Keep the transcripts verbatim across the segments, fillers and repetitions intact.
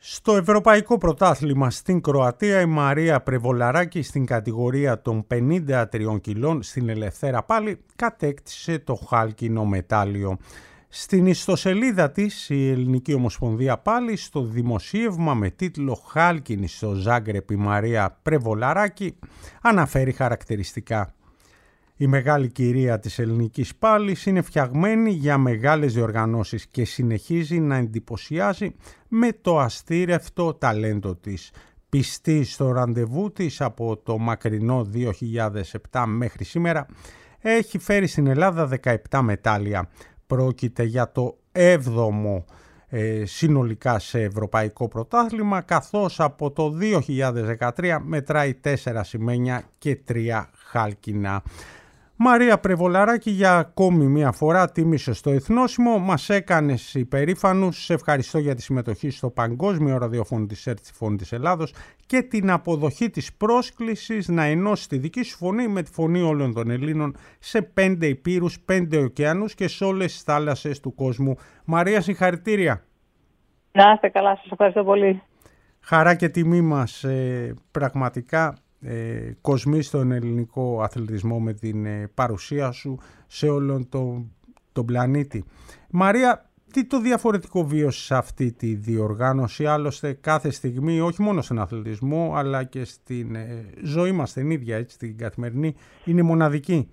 Στο Ευρωπαϊκό Πρωτάθλημα στην Κροατία, η Μαρία Πρεβολαράκη στην κατηγορία των πενήντα τριών κιλών στην ελευθέρα πάλι κατέκτησε το χάλκινο μετάλλιο. Στην ιστοσελίδα της, η Ελληνική Ομοσπονδία πάλι, στο δημοσίευμα με τίτλο «Χάλκινη στο Ζάγκρεπ η Μαρία Πρεβολαράκη» αναφέρει χαρακτηριστικά. Η μεγάλη κυρία της ελληνικής πάλης είναι φτιαγμένη για μεγάλες διοργανώσεις και συνεχίζει να εντυπωσιάζει με το αστήρευτο ταλέντο της. Πιστή στο ραντεβού της από το μακρινό δύο χιλιάδες επτά μέχρι σήμερα, έχει φέρει στην Ελλάδα δεκαεπτά μετάλλια. Πρόκειται για το έβδομο ε, συνολικά σε ευρωπαϊκό πρωτάθλημα, καθώς από το δύο χιλιάδες δεκατρία μετράει τέσσερα σημαίνια και τρία χάλκινα. Μαρία Πρεβολαράκη, για ακόμη μία φορά τίμησε στο εθνόσημο, μας έκανες υπερήφανους, σε ευχαριστώ για τη συμμετοχή στο Παγκόσμιο Ραδιοφώνου της ΕΡΤ, στη Φωνή της Ελλάδος, και την αποδοχή της πρόσκλησης να ενώσει τη δική σου φωνή με τη φωνή όλων των Ελλήνων σε πέντε υπήρους, πέντε ωκεανούς και σε όλες τις θάλασσες του κόσμου. Μαρία, συγχαρητήρια. Να είστε καλά, σας ευχαριστώ πολύ. Χαρά και τιμή μας, ε, πραγματικά. Ε, κοσμεί στον ελληνικό αθλητισμό με την ε, παρουσία σου σε όλον τον το πλανήτη. Μαρία, τι το διαφορετικό βίωσες αυτή τη διοργάνωση? Άλλωστε κάθε στιγμή, όχι μόνο στον αθλητισμό αλλά και στην ε, ζωή μας την ίδια, έτσι, την καθημερινή, είναι μοναδική.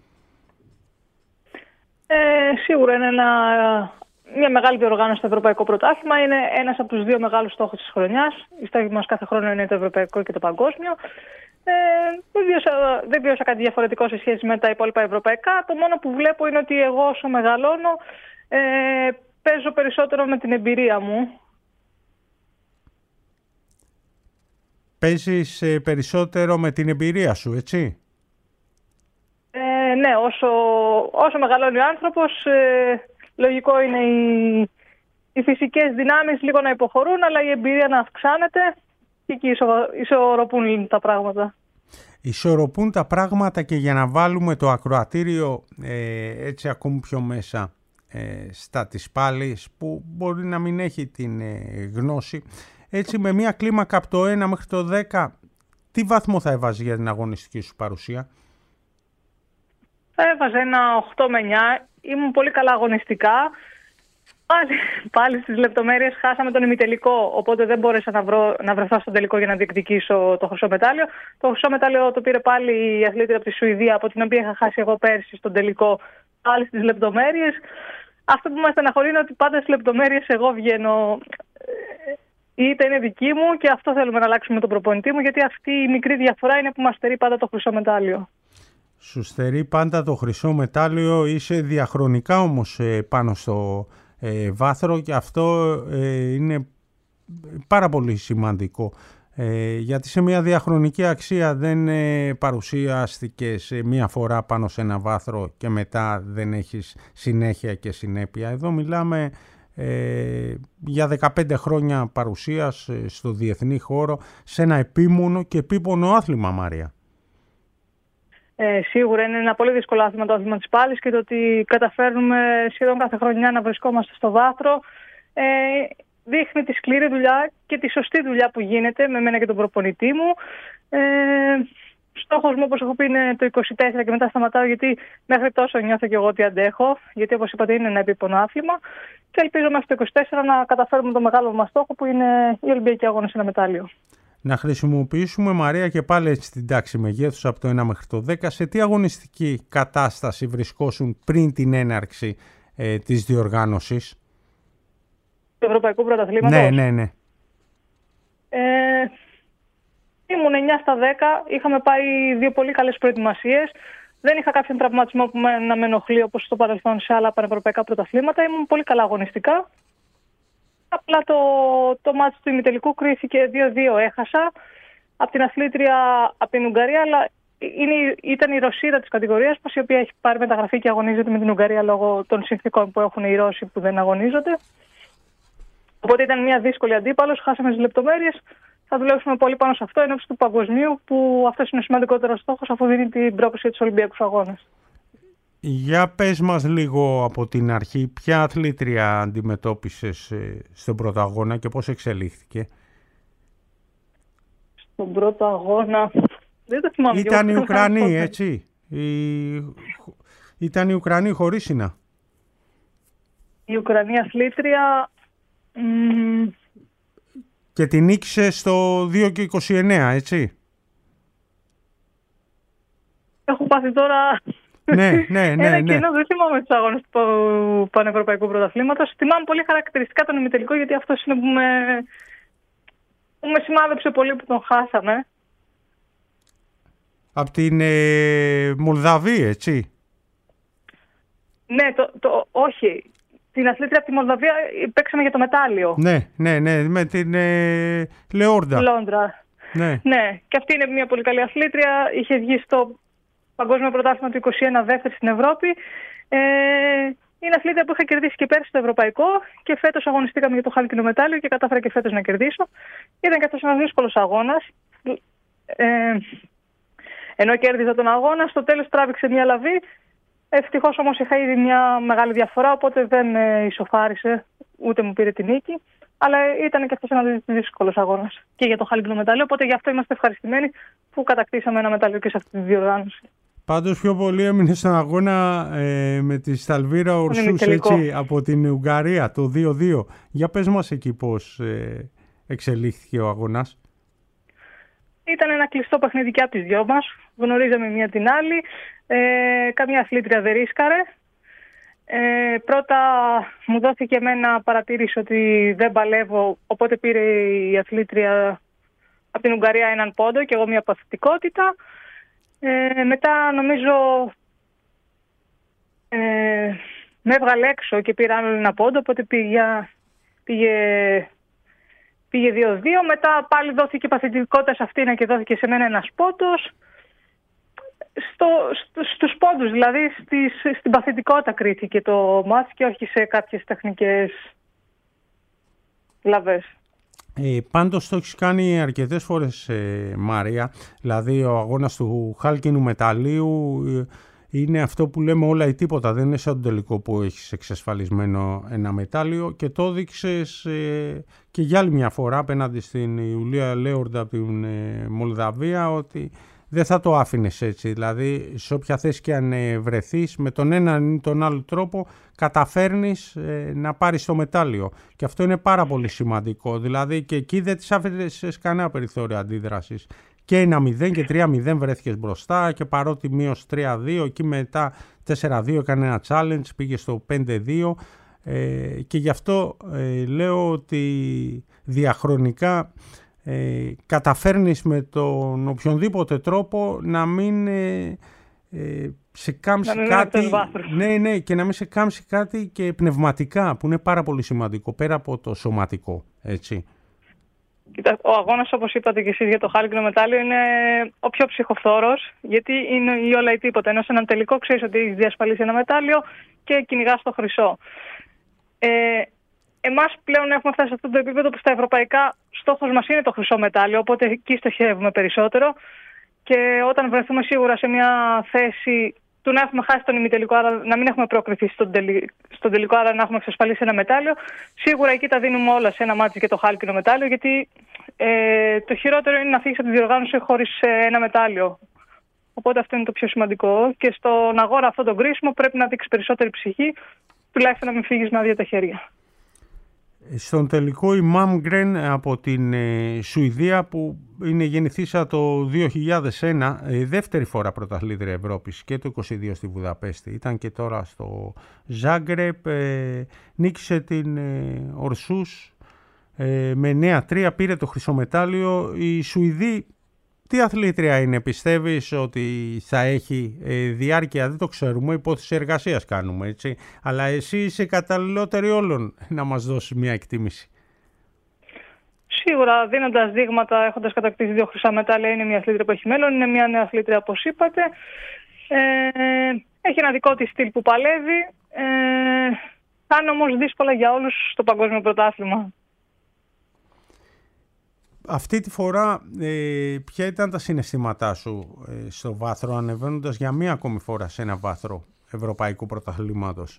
Ε, σίγουρα είναι ένα, μια μεγάλη διοργάνωση στο Ευρωπαϊκό Πρωτάθλημα. Είναι ένας από τους δύο μεγάλους στόχους της χρονιάς. Οι στόχοι μας κάθε χρόνο είναι το Ευρωπαϊκό και το Παγκόσμιο. Ε, δεν, βιώσα, δεν βιώσα κάτι διαφορετικό σε σχέση με τα υπόλοιπα ευρωπαϊκά. Το μόνο που βλέπω είναι ότι εγώ όσο μεγαλώνω ε, παίζω περισσότερο με την εμπειρία μου. Παίζεις ε, περισσότερο με την εμπειρία σου, έτσι? Ε, ναι, όσο, όσο μεγαλώνει ο άνθρωπος, ε, λογικό είναι οι, οι φυσικές δυνάμεις λίγο να υποχωρούν, αλλά η εμπειρία να αυξάνεται. Και εκεί ισορροπούν τα πράγματα. Ισορροπούν τα πράγματα, και για να βάλουμε το ακροατήριο ε, έτσι ακόμη πιο μέσα ε, στα της πάλης, που μπορεί να μην έχει την ε, γνώση, έτσι με μια κλίμακα από το ένα μέχρι το δέκα, τι βαθμό θα έβαζε για την αγωνιστική σου παρουσία? Θα έβαζε ένα οκτώ με εννιά. Ήμουν πολύ καλά αγωνιστικά. Πάλι, πάλι στις λεπτομέρειες χάσαμε τον ημιτελικό, οπότε δεν μπόρεσα να, βρω, να βρεθώ στον τελικό για να διεκδικήσω το χρυσό μετάλλιο. Το χρυσό μετάλλιο το πήρε πάλι η αθλήτρια από τη Σουηδία, από την οποία είχα χάσει εγώ πέρσι στον τελικό, πάλι στις λεπτομέρειες. Αυτό που μας στεναχωρεί είναι ότι πάντα στις λεπτομέρειες εγώ βγαίνω, είτε είναι δική μου, και αυτό θέλουμε να αλλάξουμε τον προπονητή μου, γιατί αυτή η μικρή διαφορά είναι που μας στερεί πάντα το χρυσό μετάλλιο. Σου στερεί πάντα το χρυσό μετάλλιο, είσαι διαχρονικά όμως πάνω στο Ε, βάθρο, και αυτό ε, είναι πάρα πολύ σημαντικό, ε, γιατί σε μια διαχρονική αξία δεν ε, παρουσιάστηκε σε μια φορά πάνω σε ένα βάθρο και μετά δεν έχεις συνέχεια και συνέπεια. Εδώ μιλάμε ε, για δεκαπέντε χρόνια παρουσίας ε, στο διεθνή χώρο, σε ένα επίμονο και επίπονο άθλημα, Μαρία. Ε, σίγουρα είναι ένα πολύ δύσκολο άθλημα το άθλημα της πάλης, και το ότι καταφέρνουμε σχεδόν κάθε χρονιά να βρισκόμαστε στο βάθρο ε, δείχνει τη σκληρή δουλειά και τη σωστή δουλειά που γίνεται με μένα και τον προπονητή μου. Ε, στόχος μου, όπως έχω πει, είναι το είκοσι τέσσερα και μετά σταματάω, γιατί μέχρι τόσο νιώθω και εγώ ότι αντέχω, γιατί όπως είπατε είναι ένα επίπονο άθλημα, και ελπίζω μέχρι το είκοσι τέσσερα να καταφέρουμε το μεγάλο μας στόχο, που είναι η Ολυμπιακή Αγώνες, ένα μετάλλιο. Να χρησιμοποιήσουμε, Μαρία, και πάλι έτσι την τάξη μεγέθους από το ένα μέχρι το δέκα. Σε τι αγωνιστική κατάσταση βρισκόσουν πριν την έναρξη ε, της διοργάνωσης του Ευρωπαϊκού Πρωταθλήματος? Ναι, ναι, ναι. Ε, ήμουν εννιά στα δέκα, είχαμε πάει δύο πολύ καλές προετοιμασίες. Δεν είχα κάποιον τραυματισμό που με, να με ενοχλεί όπως στο παρελθόν σε άλλα πανευρωπαϊκά πρωταθλήματα. Ήμουν πολύ καλά αγωνιστικά. Απλά το, το μάτς του ημιτελικού κρίθηκε δύο δύο, έχασα από την αθλήτρια από την Ουγγαρία, αλλά είναι, ήταν η Ρωσίδα της κατηγορίας μας, η οποία έχει πάρει μεταγραφή και αγωνίζεται με την Ουγγαρία λόγω των συνθήκων που έχουν οι Ρώσοι που δεν αγωνίζονται. Οπότε ήταν μια δύσκολη αντίπαλος, χάσαμε τις λεπτομέρειες. Θα δουλέψουμε πολύ πάνω σε αυτό ενώπιση του Παγκοσμίου, που αυτός είναι ο σημαντικότερος στόχος, αφού δίνει την πρόκληση για τους Ολυμπιακούς Αγώνες. Για πες μας λίγο από την αρχή, ποια αθλήτρια αντιμετώπισες στον πρώτο αγώνα και πώς εξελίχθηκε? Στον πρώτο αγώνα. Δεν το θυμάμαι. Ήταν οι Ουκρανοί, έτσι. Η... Ήταν οι Ουκρανοί χωρίς Σίνα. Η Ουκρανή αθλήτρια. Μ... Και την νίκησε στο δύο και είκοσι εννέα, έτσι. Έχω πάθει τώρα. Ναι, ναι, ναι. Ένα ναι. κοινό, δεν θυμάμαι τους αγώνες του Πανευρωπαϊκού Πρωταθλήματος. Θυμάμαι πολύ χαρακτηριστικά τον ημιτελικό, γιατί αυτός είναι που με, που με σημάδεψε πολύ που τον χάσαμε. Από την ε, Μολδαβία, έτσι. Ναι, το, το, όχι. Την αθλήτρια από τη Μολδαβία παίξαμε για το μετάλλιο. Ναι, ναι, ναι, με την ε, Λεόρντα. Λόντρα. Ναι. Ναι, και αυτή είναι μια πολύ καλή αθλήτρια. Είχε βγει στο Παγκόσμιο Πρωτάθλημα του είκοσι ένα δεύτερη στην Ευρώπη. Ε, είναι αθλήτρια που είχα κερδίσει και πέρσι στο Ευρωπαϊκό και φέτος αγωνιστήκαμε για το χάλκινο μετάλλιο και κατάφερα και φέτος να κερδίσω. Ήταν και αυτός ένας δύσκολος αγώνας. Ε, ενώ κέρδιζα τον αγώνα, στο τέλος τράβηξε μια λαβή. Ευτυχώς όμως είχα ήδη μια μεγάλη διαφορά, οπότε δεν με ισοφάρισε, ούτε μου πήρε τη νίκη. Αλλά ήταν και αυτός ένας δύσκολος αγώνας και για το χάλκινο μετάλλιο. Οπότε γι' αυτό είμαστε ευχαριστημένοι που κατακτήσαμε ένα μετάλλιο και σε αυτή τη διοργάνωση. Πάντως πιο πολύ έμεινε στον αγώνα ε, με τη Σταλβίρα Ορσούς, έτσι, από την Ουγγαρία, το δύο δύο. Για πες μας εκεί πώς ε, εξελίχθηκε ο αγώνας. Ήταν ένα κλειστό παιχνίδι και από τις δυο μας. Γνωρίζαμε μία την άλλη. Ε, καμία αθλήτρια δεν ρίσκαρε. Ε, πρώτα μου δόθηκε εμένα παρατήρηση ότι δεν παλεύω, οπότε πήρε η αθλήτρια από την Ουγγαρία έναν πόντο και εγώ μια παθητικότητα. Ε, μετά νομίζω ε, με έβγαλε έξω και πήρα άλλο ένα πόντο, οπότε πήγε, πήγε, πήγε δύο δύο. Μετά πάλι δόθηκε παθητικότητα σε αυτήν και δόθηκε σε μένα ένας πόντος. Στο, στο, στους πόντους, δηλαδή στις, στην παθητικότητα κρίθηκε το μάτς και όχι σε κάποιες τεχνικές λαβές. Ε, πάντως το έχεις κάνει αρκετές φορές, ε, Μάρια. Δηλαδή ο αγώνας του χάλκινου μεταλλίου ε, είναι αυτό που λέμε όλα ή τίποτα. Δεν είναι σαν το τελικό που έχεις εξασφαλισμένο ένα μετάλλιο και το έδειξες ε, και για άλλη μια φορά απέναντι στην Ιουλία Λέορντα από την ε, Μολδαβία ότι δεν θα το άφηνες έτσι. Δηλαδή σε όποια θέση και αν ε, βρεθείς με τον έναν ή τον άλλο τρόπο καταφέρνεις ε, να πάρεις το μετάλλιο. Και αυτό είναι πάρα πολύ σημαντικό. Δηλαδή και εκεί δεν της άφηνες κανένα περιθώριο αντίδρασης. Και ένα μηδέν και τρία μηδέν βρέθηκες μπροστά και παρότι μείωσε τρία δύο, εκεί μετά τέσσερα δύο έκανε ένα challenge, πήγε στο πέντε δύο ε, και γι' αυτό ε, λέω ότι διαχρονικά ε, καταφέρνεις με τον οποιονδήποτε τρόπο να μην ε, ε, σε κάμψει κάτι, ναι, ναι, και να μην σε κάμψει κάτι και πνευματικά που είναι πάρα πολύ σημαντικό πέρα από το σωματικό, έτσι. Κοίτα, ο αγώνας, όπως είπατε και εσείς για το χάλκινο μετάλλιο, είναι ο πιο ψυχοφθόρος, γιατί είναι η όλα ή τίποτα. Ενώ σε έναν τελικό ξέρεις ότι έχεις διασφαλίσει ένα μετάλλιο και κυνηγάς το χρυσό. Ε, εμάς πλέον έχουμε φτάσει σε αυτό το επίπεδο που στα ευρωπαϊκά στόχος μας είναι το χρυσό μετάλλιο, οπότε εκεί στοχεύουμε περισσότερο. Και όταν βρεθούμε σίγουρα σε μια θέση του να έχουμε χάσει τον ημιτελικό, άρα να μην έχουμε προκριθεί στον, τελι... στον τελικό, άρα να έχουμε εξασφαλίσει ένα μετάλλιο, σίγουρα εκεί τα δίνουμε όλα σε ένα μάτι και το χάλκινο μετάλλιο, γιατί ε, το χειρότερο είναι να φύγεις από τη διοργάνωση χωρίς ε, ένα μετάλλιο. Οπότε αυτό είναι το πιο σημαντικό. Και στον αγώνα αυτό τον κρίσιμο πρέπει να δείξει περισσότερη ψυχή, τουλάχιστον να μην φύγεις με άδεια τα χέρια. Στον τελικό η Μάμγκρεν από την ε, Σουηδία που είναι γεννηθήσα το δύο χιλιάδες ένα, ε, δεύτερη φορά πρωταθλήτρια Ευρώπης και το είκοσι δύο στη Βουδαπέστη. Ήταν και τώρα στο Ζάγκρεπ, ε, νίκησε την ε, Ορσούς ε, με εννέα τρία, πήρε το χρυσό μετάλλιο. Η Σουηδή τι αθλήτρια είναι, πιστεύεις ότι θα έχει ε, διάρκεια? Δεν το ξέρουμε, υπόθεση εργασίας κάνουμε, έτσι. Αλλά εσύ είσαι καταλληλότερη όλων να μας δώσεις μια εκτίμηση. Σίγουρα, δίνοντας δείγματα, έχοντας κατακτήσει δύο χρυσά μετάλλια, είναι μια αθλήτρια που έχει μέλλον. Είναι μια νέα αθλήτρια, όπως είπατε. Ε, έχει ένα δικό της στυλ που παλεύει. Ε, θα είναι όμως δύσκολα για όλους στο παγκόσμιο πρωτάθλημα. Αυτή τη φορά, ε, ποια ήταν τα συναισθήματά σου ε, στο βάθρο, ανεβαίνοντας για μία ακόμη φορά σε ένα βάθρο ευρωπαϊκού πρωταθλήματος?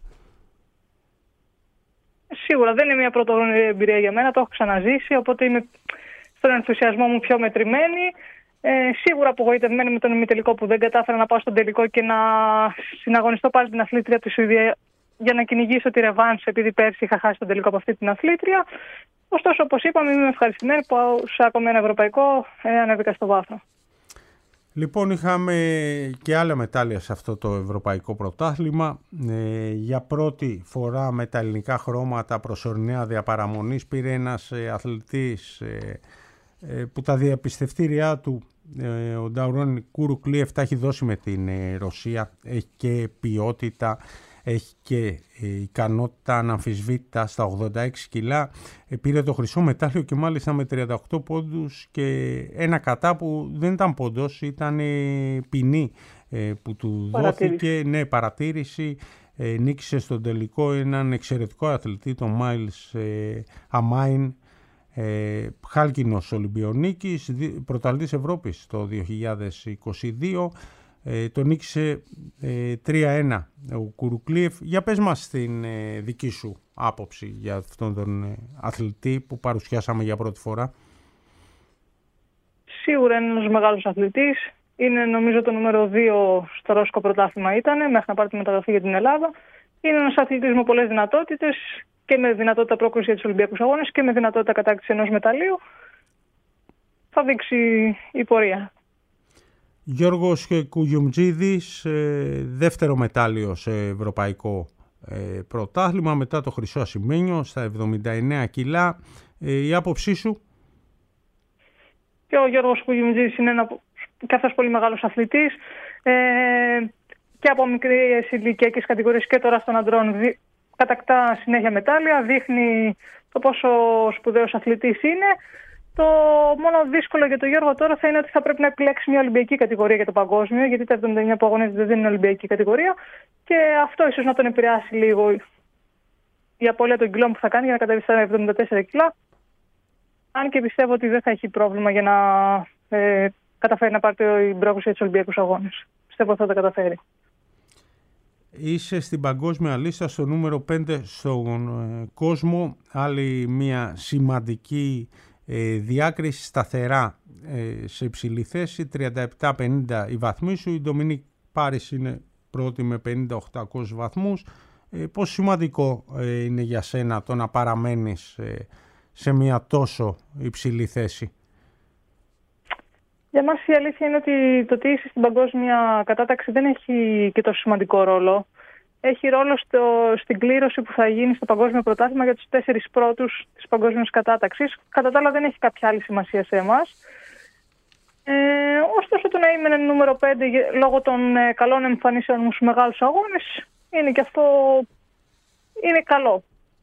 Σίγουρα δεν είναι μια πρωτόγνωρη εμπειρία για μένα, το έχω ξαναζήσει, οπότε είμαι στον ενθουσιασμό μου πιο μετρημένη. Ε, σίγουρα απογοητευμένη με τον ημιτελικό που δεν κατάφερα να πάω στον τελικό και να συναγωνιστώ πάλι την αθλήτρια από τη Σουηδία για να κυνηγήσω τη ρεβάνς, επειδή πέρσι είχα χάσει τον τελικό από αυτή την αθλήτρια. Ωστόσο, όπως είπαμε, είμαι ευχαριστημένη που σε ακόμα ένα ευρωπαϊκό ε, ανέβηκα στο βάθρο. Λοιπόν, είχαμε και άλλα μετάλλια σε αυτό το ευρωπαϊκό πρωτάθλημα. Ε, για πρώτη φορά με τα ελληνικά χρώματα προσωριναία διαπαραμονής πήρε ένας ε, αθλητής ε, ε, που τα διαπιστευτήριά του, ε, ο Νταουρόν Κουρουκλίεφ, τα έχει δώσει με την ε, Ρωσία. Έχει και ποιότητα, έχει και ε, ικανότητα αναμφισβήτητα στα ογδόντα έξι κιλά. Ε, πήρε το χρυσό μετάλλιο και μάλιστα με τριάντα οκτώ πόντους και ένα κατά που δεν ήταν πόντος, ήταν ε, ποινή ε, που του δόθηκε. Ναι, παρατήρηση. Ε, νίκησε στον τελικό έναν εξαιρετικό αθλητή, τον Μάιλς ε, Αμάιν, ε, χάλκινος Ολυμπιονίκης, πρωταθλητής Ευρώπης το δύο χιλιάδες είκοσι δύο. Ε, τον νίκησε ε, τρία ένα ο Κουρουκλίεφ. Για πες μας την ε, δική σου άποψη για αυτόν τον ε, αθλητή που παρουσιάσαμε για πρώτη φορά. Σίγουρα είναι ένας μεγάλος αθλητής. Είναι νομίζω το νούμερο δύο στο ρώσικο πρωτάθλημα ήταν, μέχρι να πάρει τη μεταγραφή για την Ελλάδα. Είναι ένας αθλητής με πολλές δυνατότητες και με δυνατότητα πρόκριση για τους Ολυμπιακούς Αγώνες και με δυνατότητα κατάκτηση ενός μεταλλίου. Θα δείξει η πορεία. Γιώργος Κουγιουμτζίδης, δεύτερο μετάλλιο σε ευρωπαϊκό πρωτάθλημα μετά το χρυσό ασημένιο στα εβδομήντα εννέα κιλά. Η άποψή σου? Και ο Γιώργος Κουγιουμτζίδης είναι ένα και αυτός πολύ μεγάλος αθλητής ε, και από μικρές ηλικιακές κατηγορίες και τώρα στον αντρών δι, κατακτά συνέχεια μετάλλια, δείχνει το πόσο σπουδαίος αθλητής είναι. Το μόνο δύσκολο για τον Γιώργο τώρα θα είναι ότι θα πρέπει να επιλέξει μια Ολυμπιακή κατηγορία για το παγκόσμιο, γιατί τα εβδομήντα εννέα που αγωνίζεται δεν είναι Ολυμπιακή κατηγορία. Και αυτό ίσως να τον επηρεάσει λίγο η απώλεια των κιλών που θα κάνει για να κατέβει στα εβδομήντα τέσσερα κιλά. Αν και πιστεύω ότι δεν θα έχει πρόβλημα για να ε, καταφέρει να πάρει την πρόκληση για τους Ολυμπιακούς Αγώνες. Πιστεύω ότι θα τα καταφέρει. Είσαι στην παγκόσμια λίστα στο νούμερο πέντε στον ε, κόσμο. Άλλη μια σημαντική Ε, διάκριση σταθερά ε, σε υψηλή θέση, τριάντα επτά πενήντα οι βαθμοί σου. Η Ντομινίκ Πάρις είναι πρώτη με πενήντα οκτακόσιους βαθμούς. Ε, πόσο σημαντικό ε, είναι για σένα το να παραμένεις ε, σε μια τόσο υψηλή θέση? Για μας η αλήθεια είναι ότι το ότι είσαι στην παγκόσμια κατάταξη δεν έχει και τόσο σημαντικό ρόλο. Έχει ρόλο στο, στην κλήρωση που θα γίνει στο Παγκόσμιο Πρωτάθλημα για τους τέσσερις πρώτους της παγκόσμιας κατάταξης. Κατά τα άλλα δεν έχει κάποια άλλη σημασία σε εμάς. Ε, ωστόσο το να είμαι νούμερο πέντε λόγω των ε, καλών εμφανίσεων μου στους μεγάλους αγώνες είναι και αυτό είναι καλό.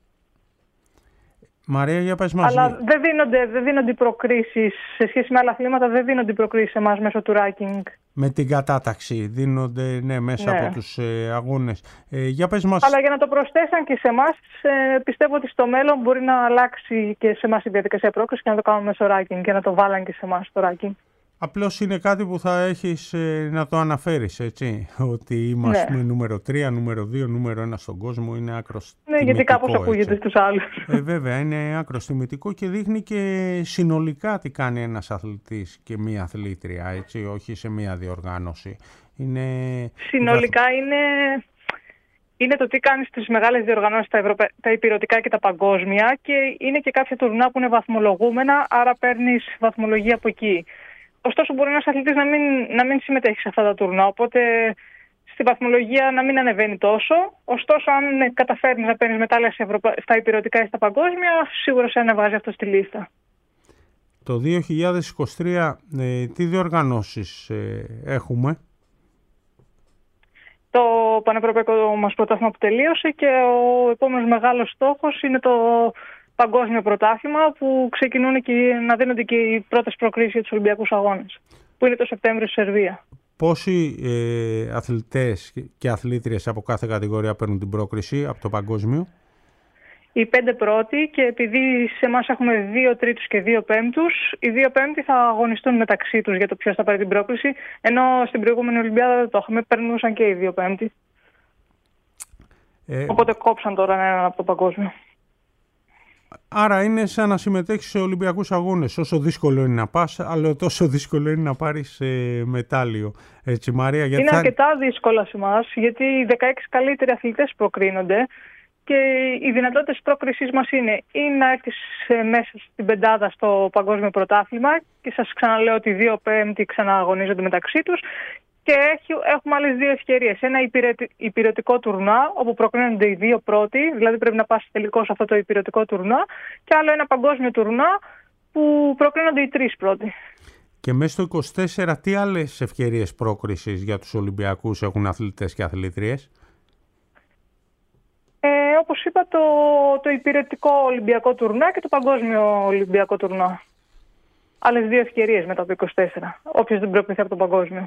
Μαρία, για πες μας. Αλλά δεν δίνονται, δεν δίνονται προκρίσεις σε σχέση με άλλα αθλήματα, δεν δίνονται προκρίσεις σε εμάς μέσω του ranking. Με την κατάταξη δίνονται, ναι, μέσα ναι. από τους ε, αγώνες. Ε, για πες μας. Αλλά για να το προσθέσαν και σε εμάς, ε, πιστεύω ότι στο μέλλον μπορεί να αλλάξει και σε εμάς η διαδικασία πρόκρισης και να το κάνουμε μέσω ranking και να το βάλαν και σε εμάς το ranking. Απλώς είναι κάτι που θα έχεις ε, να το αναφέρεις, έτσι, ότι είμαστε ναι. νούμερο τρία, νούμερο δύο, νούμερο ένα στον κόσμο, είναι άκρος ναι, τιμητικό. Ναι, γιατί κάπως ακούγεται στους άλλους. Ε, βέβαια, είναι άκρος τιμητικό και δείχνει και συνολικά τι κάνει ένας αθλητής και μία αθλήτρια, έτσι, όχι σε μία διοργάνωση. Είναι... Συνολικά είναι... είναι το τι κάνεις στις μεγάλες διοργανώσεις, τα, ευρωπα... τα υπηρετικά και τα παγκόσμια και είναι και κάποια τουρνά που είναι βαθμολογούμενα, άρα παίρνεις βαθμολογία από εκεί. Ωστόσο, μπορεί ένας αθλητής να μην, να μην συμμετέχει σε αυτά τα τουρνά, οπότε στη βαθμολογία να μην ανεβαίνει τόσο. Ωστόσο, αν καταφέρνεις να παίρνεις μετάλλια Ευρωπα... στα υπηρετικά ή στα παγκόσμια, σίγουρα σε ανεβάζει αυτό στη λίστα. Το δύο χιλιάδες είκοσι τρία, ε, τι διοργανώσεις ε, έχουμε? Το πανευρωπαϊκό μας πρωτάθλημα που τελείωσε και ο επόμενος μεγάλος στόχος είναι το Παγκόσμιο Πρωτάθλημα που ξεκινούν και να δίνονται και οι πρώτες προκρίσεις για τους Ολυμπιακούς Αγώνες, που είναι το Σεπτέμβριο στη Σερβία. Πόσοι ε, αθλητές και αθλήτριες από κάθε κατηγορία παίρνουν την πρόκριση από το Παγκόσμιο? Οι πέντε πρώτοι, και επειδή σε εμάς έχουμε δύο τρίτους και δύο πέμπτους, οι δύο πέμπτοι θα αγωνιστούν μεταξύ τους για το ποιος θα πάρει την πρόκριση, ενώ στην προηγούμενη Ολυμπιάδα δεν το είχαμε, περνούσαν και οι δύο πέμπτοι. Ε, Οπότε κόψαν τώρα έναν από το Παγκόσμιο. Άρα είναι σαν να συμμετέχεις σε Ολυμπιακούς Αγώνες. Όσο δύσκολο είναι να πας, αλλά τόσο δύσκολο είναι να πάρεις ε, μετάλλιο. Έτσι, Μαρία, γιατί είναι θα... αρκετά δύσκολα σε εμάς, γιατί οι δεκαέξι καλύτεροι αθλητές προκρίνονται και οι δυνατότητες πρόκρισης μας είναι ή να έρθεις μέσα στην πεντάδα στο παγκόσμιο πρωτάθλημα και σας ξαναλέω ότι οι δύο πέμπτοι ξανααγωνίζονται μεταξύ τους. Και έχουμε άλλες δύο ευκαιρίες. Ένα υπηρετικό τουρνουά, όπου προκρίνονται οι δύο πρώτοι, δηλαδή πρέπει να πας τελικώς σε αυτό το υπηρετικό τουρνουά, και άλλο ένα παγκόσμιο τουρνουά που προκρίνονται οι τρεις πρώτοι. Και μέσα στο είκοσι τέσσερα, τι άλλες ευκαιρίες πρόκρισης για τους Ολυμπιακούς έχουν αθλητές και αθλήτριες? Ε, όπως είπα, το, το υπηρετικό Ολυμπιακό τουρνουά και το παγκόσμιο Ολυμπιακό τουρνουά. Άλλες δύο ευκαιρίες μετά το είκοσι τέσσερα, όποιος δεν προκριθεί από το παγκόσμιο.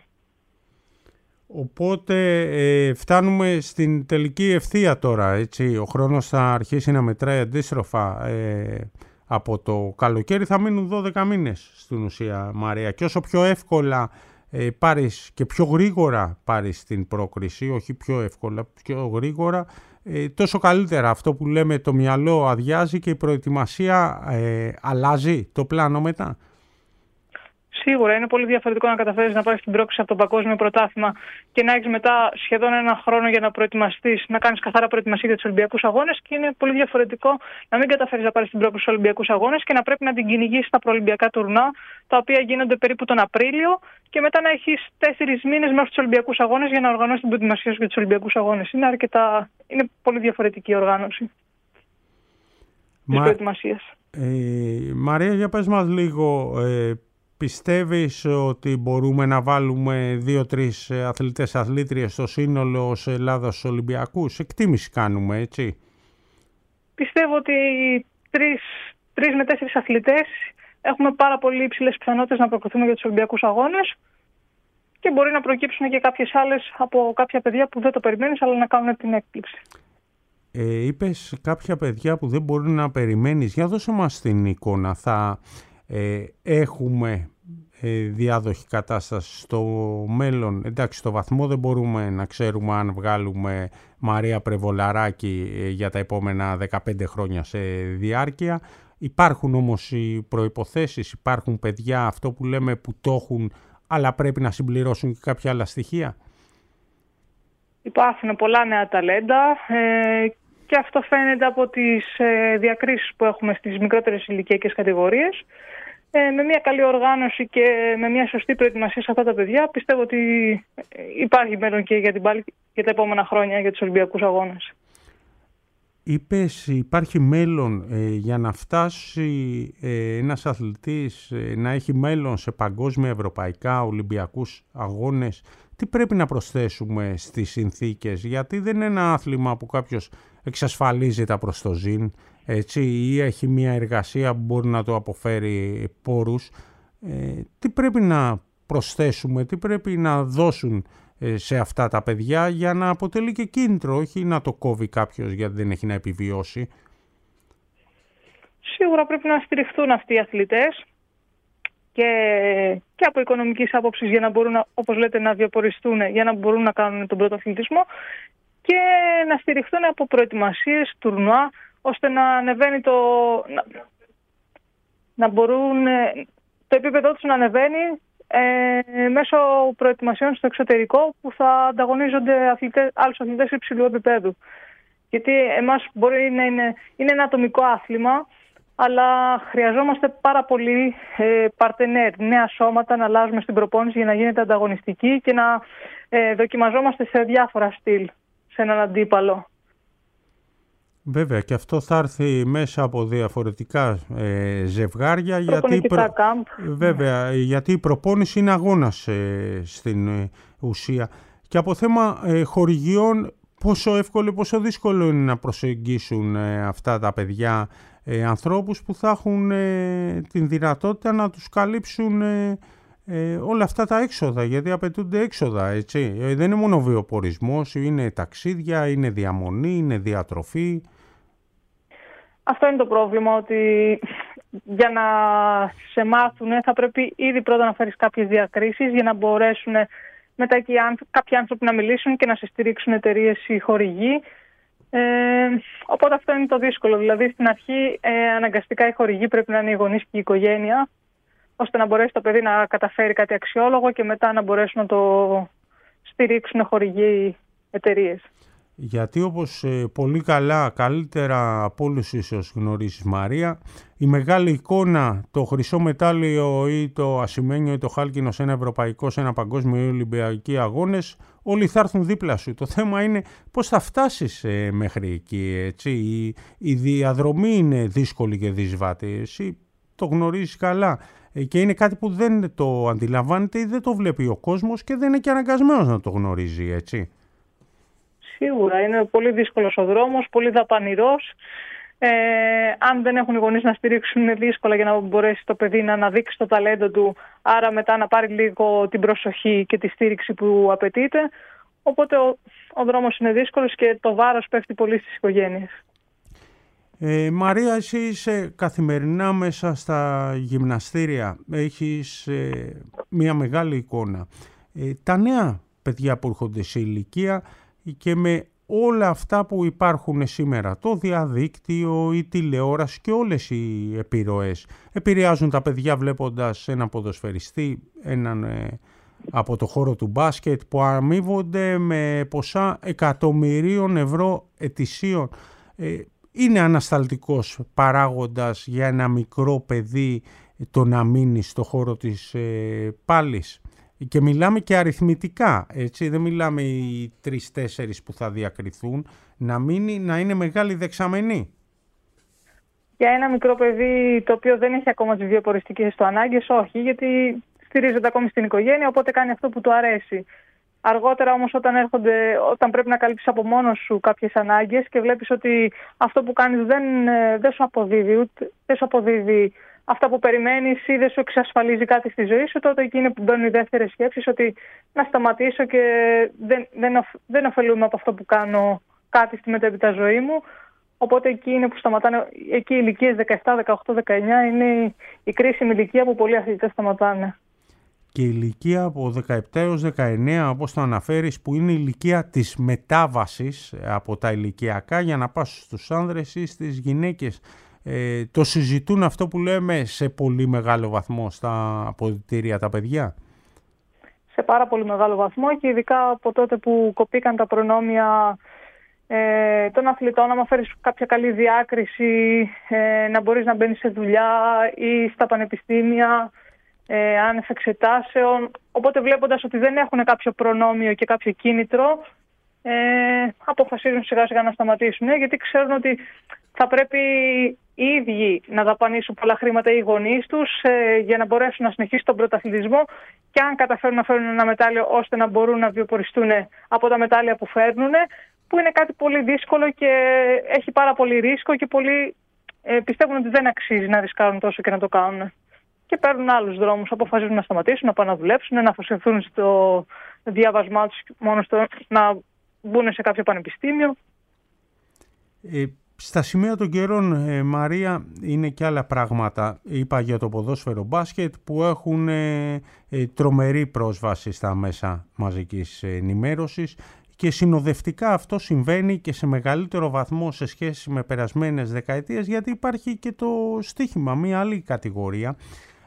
Οπότε ε, φτάνουμε στην τελική ευθεία τώρα, έτσι. Ο χρόνος θα αρχίσει να μετράει αντίστροφα. Ε, από το καλοκαίρι θα μείνουν δώδεκα μήνες στην ουσία, Μαρία. Και όσο πιο εύκολα ε, πάρεις και πιο γρήγορα πάρεις την πρόκριση, όχι πιο εύκολα, πιο γρήγορα, ε, τόσο καλύτερα. Αυτό που λέμε, το μυαλό αδειάζει και η προετοιμασία ε, αλλάζει το πλάνο μετά. Σίγουρα είναι πολύ διαφορετικό να καταφέρεις να πάρεις την πρόκριση από το παγκόσμιο πρωτάθλημα και να έχεις μετά σχεδόν ένα χρόνο για να προετοιμαστείς, να κάνεις καθαρά προετοιμασία για τους Ολυμπιακούς Αγώνες, και είναι πολύ διαφορετικό να μην καταφέρεις να πάρεις την πρόκριση στους Ολυμπιακούς Αγώνες και να πρέπει να την κυνηγήσεις στα προολυμπιακά τουρνά, τα οποία γίνονται περίπου τον Απρίλιο, και μετά να έχεις τέσσερις μήνες μέχρι τους Ολυμπιακούς Αγώνες για να οργανώσεις την προετοιμασία σου για τους Ολυμπιακούς Αγώνες. Είναι, αρκετά... είναι πολύ διαφορετική η οργάνωση της προετοιμασίας. Ε, Μαρία, για πες μας λίγο. Ε, Πιστεύεις ότι μπορούμε να βάλουμε δύο-τρεις αθλητές αθλήτριες στο σύνολο ως Ελλάδα στους Ολυμπιακούς? Εκτίμηση κάνουμε, έτσι. Πιστεύω ότι τρεις, τρεις με τέσσερις αθλητές έχουμε πάρα πολύ υψηλές πιθανότητες να προκριθούμε για τους Ολυμπιακούς Αγώνες, και μπορεί να προκύψουν και κάποιες άλλες από κάποια παιδιά που δεν το περιμένεις, αλλά να κάνουν την έκπληξη. Ε, είπες κάποια παιδιά που δεν μπορεί να περιμένεις. Για δώσε μας την εικόνα. Θα... Ε, έχουμε ε, διάδοχη κατάσταση στο μέλλον? Εντάξει, στο βαθμό δεν μπορούμε να ξέρουμε αν βγάλουμε Μαρία Πρεβολαράκη ε, για τα επόμενα δεκαπέντε χρόνια σε διάρκεια. Υπάρχουν όμως οι προϋποθέσεις, υπάρχουν παιδιά, αυτό που λέμε, που το έχουν, αλλά πρέπει να συμπληρώσουν και κάποια άλλα στοιχεία. Υπάρχουν πολλά νέα ταλέντα ε, και αυτό φαίνεται από τις ε, διακρίσεις που έχουμε στις μικρότερες ηλικιακές κατηγορίες. Ε, με μια καλή οργάνωση και με μια σωστή προετοιμασία σε αυτά τα παιδιά, πιστεύω ότι υπάρχει μέλλον και για την πάλι για τα επόμενα χρόνια για τους Ολυμπιακούς Αγώνες. Είπες υπάρχει μέλλον ε, για να φτάσει ε, ένας αθλητής ε, να έχει μέλλον σε παγκόσμια, ευρωπαϊκά, Ολυμπιακούς Αγώνες. Τι πρέπει να προσθέσουμε στις συνθήκες? Γιατί δεν είναι ένα άθλημα που κάποιος εξασφαλίζει τα προστοζήν, έτσι, ή έχει μια εργασία που μπορεί να το αποφέρει πόρους. Ε, τι πρέπει να προσθέσουμε, τι πρέπει να δώσουν ε, σε αυτά τα παιδιά για να αποτελεί και κίνητρο, όχι να το κόβει κάποιος γιατί δεν έχει να επιβιώσει? Σίγουρα πρέπει να στηριχθούν αυτοί οι αθλητές και, και από οικονομικής άποψης, για να μπορούν, όπως λέτε, να βιοποριστούν, για να μπορούν να κάνουν τον πρωτοαθλητισμό, και να στηριχθούν από προετοιμασίες, τουρνουά, ώστε να ανεβαίνει το, να, να μπορούν, το επίπεδό τους να ανεβαίνει ε, μέσω προετοιμασιών στο εξωτερικό, που θα ανταγωνίζονται αθλητές, άλλους αθλητές υψηλού επίπεδου. Γιατί εμάς μπορεί να είναι, είναι ένα ατομικό άθλημα, αλλά χρειαζόμαστε πάρα πολύ ε, παρτενέρ, νέα σώματα να αλλάζουμε στην προπόνηση για να γίνεται ανταγωνιστική και να ε, δοκιμαζόμαστε σε διάφορα στυλ, σε έναν αντίπαλο. Βέβαια, και αυτό θα έρθει μέσα από διαφορετικά ε, ζευγάρια, γιατί, προ... Βέβαια, γιατί η προπόνηση είναι αγώνας ε, στην ε, ουσία. Και από θέμα ε, χορηγιών, πόσο εύκολο, πόσο δύσκολο είναι να προσεγγίσουν ε, αυτά τα παιδιά ε, ανθρώπους που θα έχουν ε, την δυνατότητα να τους καλύψουν ε, ε, όλα αυτά τα έξοδα, γιατί απαιτούνται έξοδα, έτσι. Ε, δεν είναι μόνο βιοπορισμός, είναι ταξίδια, είναι διαμονή, είναι διατροφή. Αυτό είναι το πρόβλημα, ότι για να σε μάθουν θα πρέπει ήδη πρώτα να φέρεις κάποιες διακρίσεις για να μπορέσουν μετά και κάποιοι άνθρωποι να μιλήσουν και να σε στηρίξουν εταιρείες ή χορηγοί. Ε, οπότε αυτό είναι το δύσκολο. Δηλαδή στην αρχή ε, αναγκαστικά οι χορηγοί πρέπει να είναι οι γονείς και η οικογένεια, ώστε να μπορέσει το παιδί να καταφέρει κάτι αξιόλογο και μετά να μπορέσουν να το στηρίξουν χορηγοί εταιρείες. Γιατί όπως ε, πολύ καλά, καλύτερα από όλους ίσως γνωρίζεις Μαρία, η μεγάλη εικόνα, το χρυσό μετάλλιο ή το ασημένιο ή το χάλκινο σε ένα ευρωπαϊκό, σε ένα παγκόσμιο ή ολυμπιακοί αγώνες, όλοι θα έρθουν δίπλα σου. Το θέμα είναι πώς θα φτάσεις ε, μέχρι εκεί, έτσι. Η, η διαδρομή είναι δύσκολη και δύσβατη, εσύ το γνωρίζεις καλά. Ε, και είναι κάτι που δεν το αντιλαμβάνεται ή δεν το βλέπει ο κόσμος και δεν είναι και αναγκασμένος να το γνωρίζει, έτσι. Σίγουρα είναι πολύ δύσκολος ο δρόμος, πολύ δαπανηρός. Ε, αν δεν έχουν οι γονείς να στηρίξουν είναι δύσκολα για να μπορέσει το παιδί να αναδείξει το ταλέντο του, άρα μετά να πάρει λίγο την προσοχή και τη στήριξη που απαιτείται. Οπότε ο, ο δρόμος είναι δύσκολος και το βάρος πέφτει πολύ στις οικογένειες. Ε, Μαρία, εσύ είσαι καθημερινά μέσα στα γυμναστήρια, έχεις ε, μια μεγάλη εικόνα. Ε, τα νέα παιδιά που έρχονται σε ηλικία και με όλα αυτά που υπάρχουν σήμερα, το διαδίκτυο, η τηλεόραση και όλες οι επιρροές, επηρεάζουν τα παιδιά βλέποντας έναν ποδοσφαιριστή, έναν ε, από το χώρο του μπάσκετ που αμείβονται με ποσά εκατομμυρίων ευρώ ετησίων. Ε, είναι ανασταλτικός παράγοντας για ένα μικρό παιδί το να μείνει στο χώρο της ε, πάλης. Και μιλάμε και αριθμητικά, έτσι, δεν μιλάμε οι τρεις-τέσσερις που θα διακριθούν, να μείνει, να είναι μεγάλη δεξαμενή. Για ένα μικρό παιδί το οποίο δεν έχει ακόμα τις βιοποριστικές του ανάγκες, όχι, γιατί στηρίζεται ακόμη στην οικογένεια, οπότε κάνει αυτό που του αρέσει. Αργότερα όμως όταν, έρχονται, όταν πρέπει να καλύψεις από μόνος σου κάποιες ανάγκες και βλέπεις ότι αυτό που κάνεις δεν, δεν σου αποδίδει, ούτε, δεν σου αποδίδει αυτά που περιμένεις ή δεν σου εξασφαλίζει κάτι στη ζωή σου, τότε εκεί είναι που μπαίνουν οι δεύτερες σκέψεις ότι να σταματήσω και δεν, δεν, οφ, δεν ωφελούμε από αυτό που κάνω κάτι στη μετέπειτα ζωή μου. Οπότε εκεί είναι που σταματάνε, εκεί οι ηλικίες δεκαεπτά, δεκαοκτώ, δεκαεννιά είναι η κρίσιμη ηλικία που πολλοί αθλητές σταματάνε. Και η ηλικία από δεκαεπτά έως δεκαεννιά, όπως το αναφέρεις, που είναι η ηλικία της μετάβασης από τα ηλικιακά για να πας στους άνδρες ή στις γυναίκες. Ε, το συζητούν αυτό που λέμε σε πολύ μεγάλο βαθμό στα αποδυτήρια τα παιδιά. Σε πάρα πολύ μεγάλο βαθμό και ειδικά από τότε που κοπήκαν τα προνόμια ε, των αθλητών, άμα φέρεις κάποια καλή διάκριση, ε, να μπορείς να μπαίνεις σε δουλειά ή στα πανεπιστήμια, ε, άνευ εξετάσεων. Οπότε βλέποντας ότι δεν έχουν κάποιο προνόμιο και κάποιο κίνητρο, ε, αποφασίζουν σιγά σιγά να σταματήσουν, ε, γιατί ξέρουν ότι θα πρέπει οι ίδιοι να δαπανίσουν πολλά χρήματα οι γονείς τους ε, για να μπορέσουν να συνεχίσουν τον πρωταθλητισμό και αν καταφέρουν να φέρουν ένα μετάλλιο ώστε να μπορούν να βιοποριστούν από τα μετάλλια που φέρνουν, που είναι κάτι πολύ δύσκολο και έχει πάρα πολύ ρίσκο και πολλοί ε, πιστεύουν ότι δεν αξίζει να ρισκάρουν τόσο και να το κάνουν. Και παίρνουν άλλους δρόμους, αποφασίζουν να σταματήσουν, να πάνε να δουλέψουν, να αφοσιωθούν στο διάβασμά τους μόνο στο να μπουν σε κάποιο πανεπιστήμιο. Ε, στα σημεία των καιρών, ε, Μαρία, είναι και άλλα πράγματα. Είπα για το ποδόσφαιρο μπάσκετ που έχουν ε, ε, τρομερή πρόσβαση στα μέσα μαζικής ενημέρωσης και συνοδευτικά αυτό συμβαίνει και σε μεγαλύτερο βαθμό σε σχέση με περασμένες δεκαετίες, γιατί υπάρχει και το στοίχημα, μία άλλη κατηγορία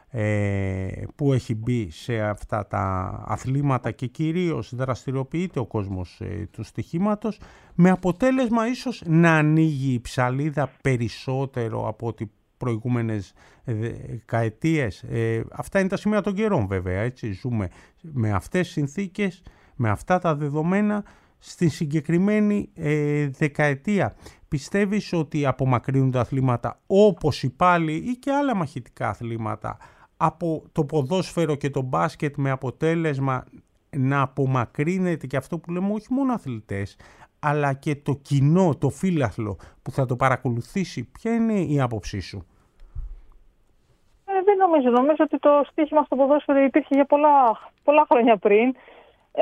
ε, που έχει μπει σε αυτά τα αθλήματα και κυρίως δραστηριοποιείται ο κόσμος ε, του στοιχήματος, με αποτέλεσμα ίσως να ανοίγει η ψαλίδα περισσότερο από ό,τι προηγούμενες δεκαετίες. Ε, αυτά είναι τα σημεία των καιρών βέβαια, έτσι, ζούμε με αυτές τις συνθήκες, με αυτά τα δεδομένα στη συγκεκριμένη ε, δεκαετία. Πιστεύεις ότι απομακρύνουν τα αθλήματα όπως οι πάλι ή και άλλα μαχητικά αθλήματα από το ποδόσφαιρο και το μπάσκετ, με αποτέλεσμα να απομακρύνεται και αυτό που λέμε όχι μόνο αθλητές αλλά και το κοινό, το φύλαθλο που θα το παρακολουθήσει? Ποια είναι η άποψή σου? Ε, δεν νομίζω. Νομίζω ότι το στοίχημα στο ποδόσφαιρο υπήρχε για πολλά, πολλά χρόνια πριν. Ε,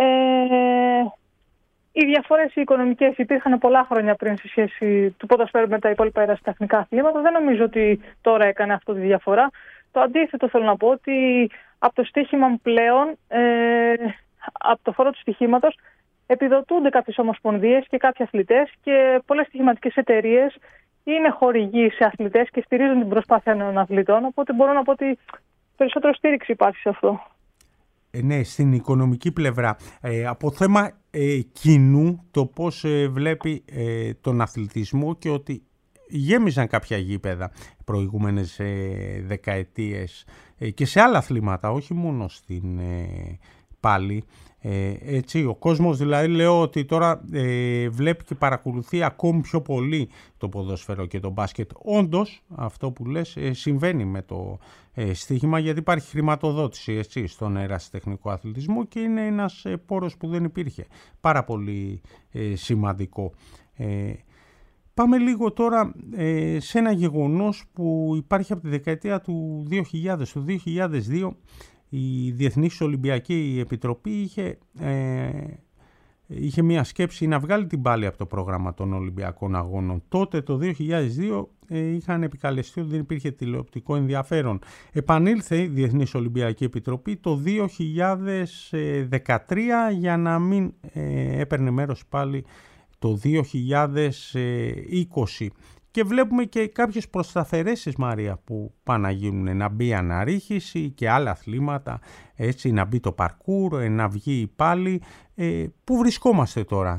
οι διαφορές οι οικονομικές υπήρχαν πολλά χρόνια πριν σε σχέση του ποδοσφαίρου με τα υπόλοιπα ερασιτεχνικά αθλήματα. Δεν νομίζω ότι τώρα έκανε αυτό τη διαφορά. Το αντίθετο θέλω να πω, ότι από το στοίχημα πλέον, ε, από το χώρο του στοιχήματος, επιδοτούνται κάποιες ομοσπονδίες και κάποιοι αθλητές και πολλές στοιχηματικές εταιρείες είναι χορηγοί σε αθλητές και στηρίζουν την προσπάθεια νέων αθλητών. Οπότε μπορώ να πω ότι περισσότερο στήριξη υπάρχει σε αυτό. Ε, ναι, στην οικονομική πλευρά. Ε, από θέμα ε, κοινού, το πώς ε, βλέπει ε, τον αθλητισμό και ότι γέμιζαν κάποια γήπεδα προηγούμενες ε, δεκαετίες ε, και σε άλλα αθλήματα, όχι μόνο στην ε, πάλι. Ε, έτσι, ο κόσμος δηλαδή λέω ότι τώρα ε, βλέπει και παρακολουθεί ακόμη πιο πολύ το ποδόσφαιρο και το μπάσκετ. Όντως αυτό που λες ε, συμβαίνει με το ε, στοίχημα, γιατί υπάρχει χρηματοδότηση έτσι, στον ερασιτεχνικό αθλητισμό και είναι ένας ε, πόρος που δεν υπήρχε. Πάρα πολύ ε, σημαντικό. Ε, Πάμε λίγο τώρα ε, σε ένα γεγονός που υπάρχει από τη δεκαετία του δύο χιλιάδες. Το δύο χιλιάδες δύο η Διεθνής Ολυμπιακή Επιτροπή είχε, ε, είχε μια σκέψη να βγάλει την πάλη από το πρόγραμμα των Ολυμπιακών Αγώνων. Τότε το δύο χιλιάδες δύο ε, είχαν επικαλεστεί ότι δεν υπήρχε τηλεοπτικό ενδιαφέρον. Επανήλθε η Διεθνής Ολυμπιακή Επιτροπή το δύο χιλιάδες δεκατρία για να μην ε, έπαιρνε μέρος πάλι το δύο χιλιάδες είκοσι. Και βλέπουμε και κάποιες προσταφαιρέσεις, Μαρία, που πάνε να γίνουν, να μπει αναρρίχηση και άλλα αθλήματα, έτσι, να μπει το παρκούρ, να βγει πάλι. Ε, πού βρισκόμαστε τώρα?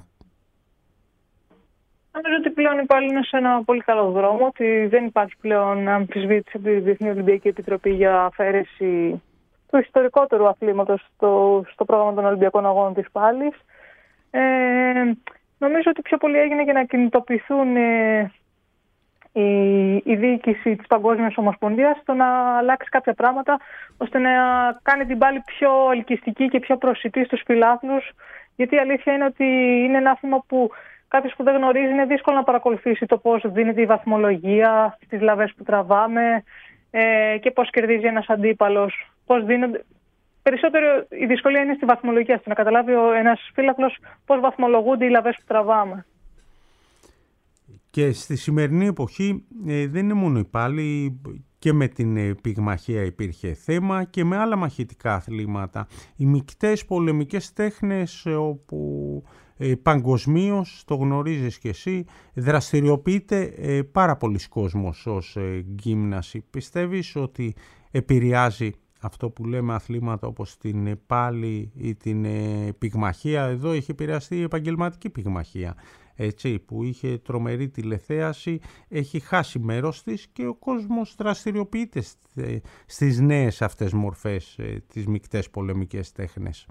Νομίζω ότι πλέον πάλι είναι σε ένα πολύ καλό δρόμο, ότι δεν υπάρχει πλέον αμφισβήτηση από τη Διεθνή Ολυμπιακή Επιτροπή για αφαίρεση του ιστορικότερου αθλήματος στο, στο πρόγραμμα των Ολυμπιακών Αγώνων της πάλης. Ε, νομίζω ότι πιο πολύ έγινε για να κινητοποιηθούν ε, η, η διοίκηση της Παγκόσμιας Ομοσπονδίας στο να αλλάξει κάποια πράγματα ώστε να κάνει την πάλη πιο ελκυστική και πιο προσιτή στους φιλάθλους, γιατί η αλήθεια είναι ότι είναι ένα άθλημα που κάποιος που δεν γνωρίζει είναι δύσκολο να παρακολουθήσει το πώς δίνεται η βαθμολογία στις λαβές που τραβάμε ε, και πώς κερδίζει ένας αντίπαλος, πώς δίνονται. Περισσότερο η δυσκολία είναι στη βαθμολογία, στο να καταλάβει ένας φίλαθλος πώς βαθμολογούνται οι λαβές που τραβάμε. Και στη σημερινή εποχή ε, δεν είναι μόνο οι πάλι, και με την ε, πυγμαχία υπήρχε θέμα και με άλλα μαχητικά αθλήματα. Οι μικτές πολεμικές τέχνες ε, όπου ε, παγκοσμίως, το γνωρίζεις και εσύ, δραστηριοποιείται ε, πάρα πολλοί κόσμος ως ε, γύμναση. Πιστεύεις ότι επηρεάζει αυτό που λέμε αθλήματα όπως την πάλι ή την ε, πυγμαχία? Εδώ έχει επηρεαστεί η επαγγελματική πυγμαχία, έτσι, που είχε τρομερή τηλεθέαση, έχει χάσει μέρος της και ο κόσμος δραστηριοποιείται στις νέες αυτές μορφές, ε, τις μικτές πολεμικές τέχνες.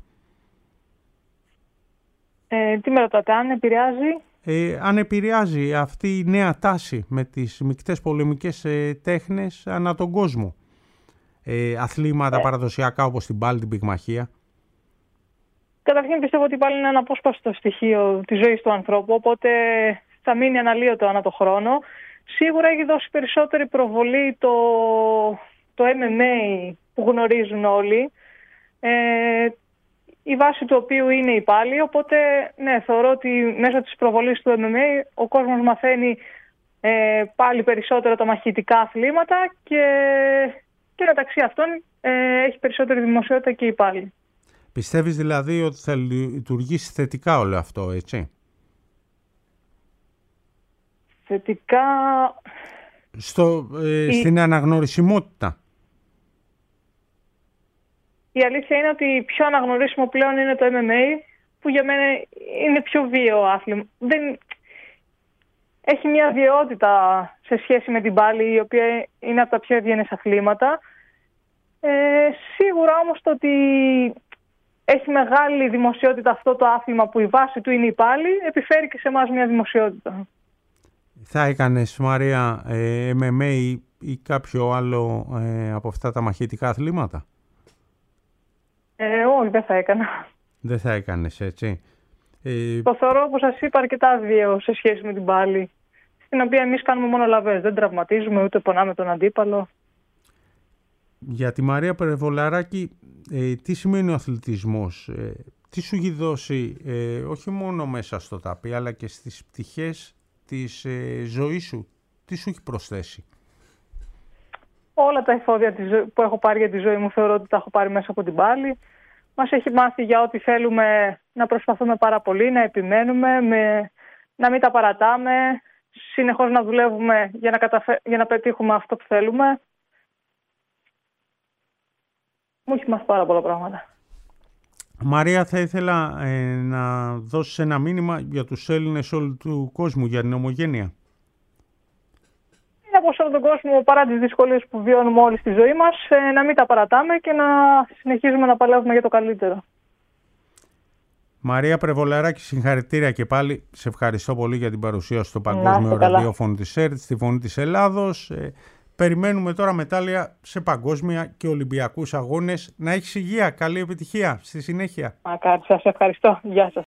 Ε, τι με ρωτάτε, αν επηρεάζει? Ε, αν επηρεάζει αυτή η νέα τάση με τις μικτές πολεμικές ε, τέχνες ανά τον κόσμο. Ε, αθλήματα ε. παραδοσιακά όπως την πάλι, την πυγμαχία. Καταρχήν πιστεύω ότι πάλι είναι ένα απόσπαστο στοιχείο της ζωής του ανθρώπου, οπότε θα μείνει αναλύωτο ανά το χρόνο. Σίγουρα έχει δώσει περισσότερη προβολή το, το εμ εμ έι που γνωρίζουν όλοι, ε, η βάση του οποίου είναι η πάλι, οπότε ναι, θεωρώ ότι μέσω της προβολής του εμ εμ έι ο κόσμος μαθαίνει ε, πάλι περισσότερο τα μαχητικά αθλήματα και, και μεταξύ αυτών ε, έχει περισσότερη δημοσιότητα και η πάλι. Πιστεύεις δηλαδή ότι θα λειτουργήσει θετικά όλο αυτό, έτσι? Θετικά... Στο, ε, η... Στην αναγνωρισιμότητα. Η αλήθεια είναι ότι πιο αναγνωρίσιμο πλέον είναι το εμ εμ έι, που για μένα είναι πιο βίαιο άθλημα. Δεν... Έχει μια βιαιότητα σε σχέση με την πάλι, η οποία είναι από τα πιο ευγενές αθλήματα. Ε, σίγουρα όμως το ότι έχει μεγάλη δημοσιότητα αυτό το άθλημα που η βάση του είναι η πάλι, επιφέρει και σε εμάς μια δημοσιότητα. Θα έκανες, Μαρία, ε, εμ εμ έι ή κάποιο άλλο ε, από αυτά τα μαχητικά αθλήματα? Ε, όχι, δεν θα έκανα. Δεν θα έκανες, έτσι? Ε... Το θεωρώ, όπως σας είπα, αρκετά βίαιο σε σχέση με την πάλι, στην οποία εμείς κάνουμε μόνο λαβές. Δεν τραυματίζουμε, ούτε πονάμε τον αντίπαλο. Για τη Μαρία Πρεβολαράκη, ε, τι σημαίνει ο αθλητισμός? Ε, τι σου έχει δώσει, ε, όχι μόνο μέσα στο ταπί, αλλά και στις πτυχές της ε, ζωής σου? Τι σου έχει προσθέσει? Όλα τα εφόδια που έχω πάρει για τη ζωή μου θεωρώ ότι τα έχω πάρει μέσα από την πάλι. μας έχει μάθει για ό,τι θέλουμε να προσπαθούμε πάρα πολύ, να επιμένουμε, με, να μην τα παρατάμε, συνεχώς να δουλεύουμε για να, καταφε... για να πετύχουμε αυτό που θέλουμε. Μου έχει μάθει πάρα πολλά πράγματα. Μαρία, θα ήθελα ε, να δώσεις ένα μήνυμα για τους Έλληνες όλου του κόσμου, για την ομογένεια. Είναι από όλο τον κόσμο, παρά τις δυσκολίες που βιώνουμε όλοι στη ζωή μας, ε, να μην τα παρατάμε και να συνεχίζουμε να παλεύουμε για το καλύτερο. Μαρία Πρεβολαράκη, συγχαρητήρια και πάλι. Σε ευχαριστώ πολύ για την παρουσία στο Παγκόσμιο Ραδιόφωνο της ΕΡΤ, στη Φωνή της Ελλάδος. Ε, περιμένουμε τώρα μετάλλια σε παγκόσμια και Ολυμπιακούς αγώνες. Να έχεις υγεία, καλή επιτυχία στη συνέχεια. Μακάρι, σας ευχαριστώ. Γεια σας.